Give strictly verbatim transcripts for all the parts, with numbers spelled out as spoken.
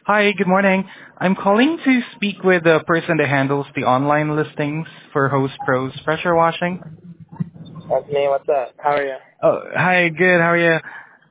Hi, good morning. I'm calling to speak with the person that handles the online listings for Host Pros Pressure Washing. That's me. What's up? How are you? Oh, hi, good. How are you?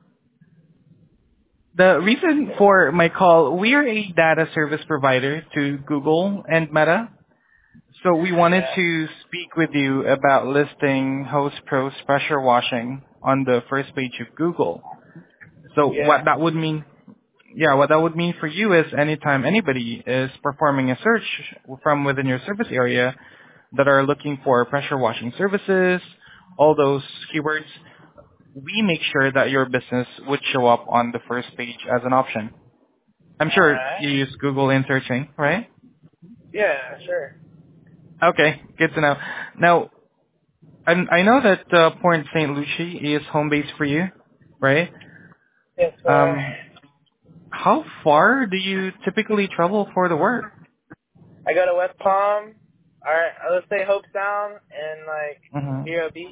The reason for my call, we are a data service provider to Google and Meta. So we wanted Yeah. to speak with you about listing Host Pros Pressure Washing on the first page of Google. So what Yeah. that would mean Yeah, what that would mean for you is anytime anybody is performing a search from within your service area that are looking for pressure washing services, all those keywords, we make sure that your business would show up on the first page as an option. I'm sure Alright. you use Google in searching, right? Yeah, sure. Okay, good to know. Now, I, I know that uh, Port Saint Lucie is home base for you, right? Yes, sir. Um, how far do you typically travel for the work? I go to West Palm. Alright, let's say Hope Sound and like hmm Vero Beach.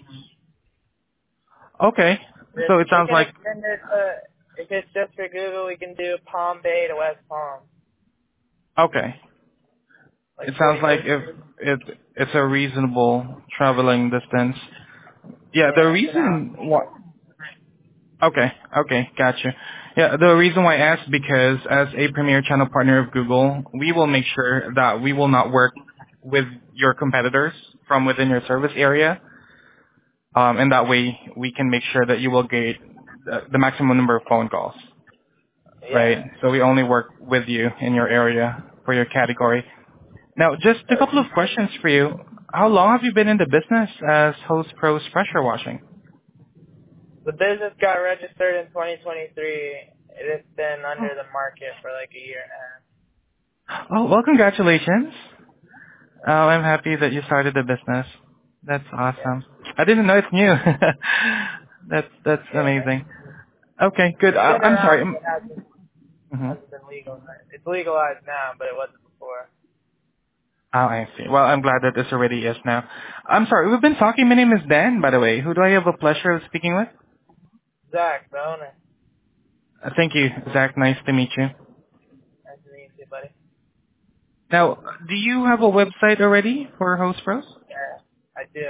Okay. If So it we sounds can like extend it to, if it's just for Google, we can do Palm Bay to West Palm. okay. Like It sounds like forty-eight. if it it's a reasonable traveling distance. Yeah, the Yeah, it's an hour. reason why. Okay, okay, gotcha. Yeah, the reason why I asked because as a premier channel partner of Google, we will make sure that we will not work with your competitors from within your service area. Um, and that way we can make sure that you will get the, the maximum number of phone calls, right? Yeah. So we only work with you in your area for your category. Now, just a couple of questions for you. How long have you been in the business as Host Pros Pressure Washing? The business got registered in twenty twenty-three. It's been under the market for like a year and a half. Oh, well, congratulations. Uh, I'm happy that you started the business. That's Yeah. awesome. I didn't know it's new. that's that's Yeah. amazing. Okay, good. It's Uh, been I'm sorry. around, but hasn't Mm-hmm. hasn't been legal. It's legalized now, but it wasn't before. Oh, I see. Well, I'm glad that this already is now. I'm sorry. We've been talking. My name is Dan, by the way. Who do I have the pleasure of speaking with? Zach, the owner. Uh, thank you, Zach. Nice to meet you. Nice to meet you, buddy. Now, do you have a website already for Host Pros? Yeah, I do.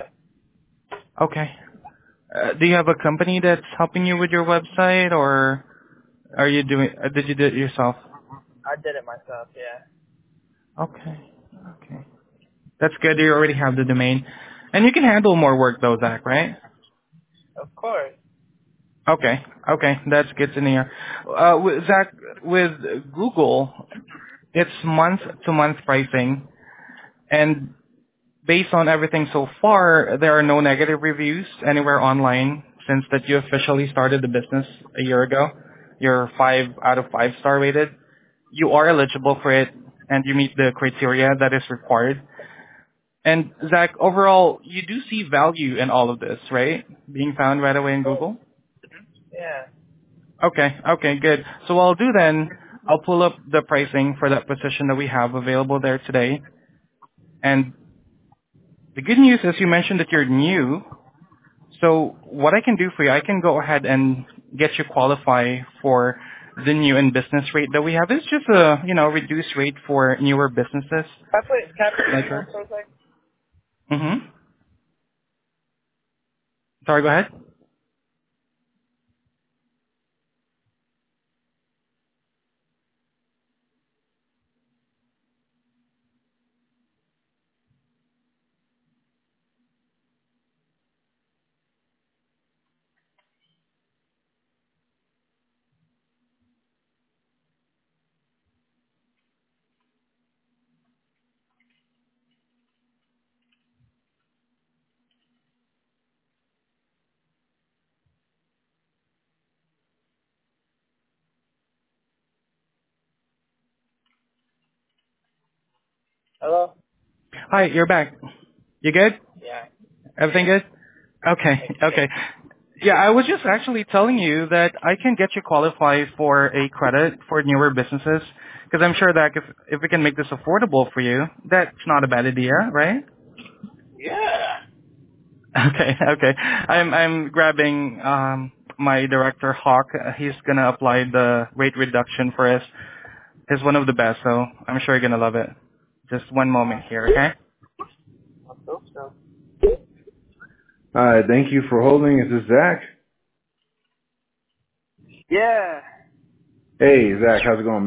Okay. Uh, do you have a company that's helping you with your website, or are you doing? Uh, did you do it yourself? I did it myself, yeah. Okay. Okay. That's good. You already have the domain, and you can handle more work though, Zach. Right? Of course. Okay. Okay. That's good to hear. Uh, with Zach, with Google, it's month to month pricing, and based on everything so far, there are no negative reviews anywhere online since that you officially started the business a year ago. You're five out of five star rated. You are eligible for it and you meet the criteria that is required. And Zach, overall, you do see value in all of this, right? Being found right away in Google? Yeah. Okay, okay, good. So what I'll do then, I'll pull up the pricing for that position that we have available there today. And the good news is you mentioned that you're new. So what I can do for you, I can go ahead and get you qualify for the new and business rate that we have. It's just a, you know, reduced rate for newer businesses Can I put, can I put you like on hold yours. for a second? Mm-hmm. Sorry, go ahead. Hello? Hi, you're back. You good? Yeah. Everything Yeah. good? Okay, okay. Yeah, I was just actually telling you that I can get you qualified for a credit for newer businesses because I'm sure that if if we can make this affordable for you, that's not a bad idea, right? Yeah. Okay, okay. I'm I'm grabbing um my director Hawk. Uh, He's gonna apply the rate reduction for us. He's one of the best, so I'm sure you're gonna love it. Just one moment here, okay? I hope so. Hi, thank you for holding. Is this Zach? Yeah. Hey, Zach, how's it going?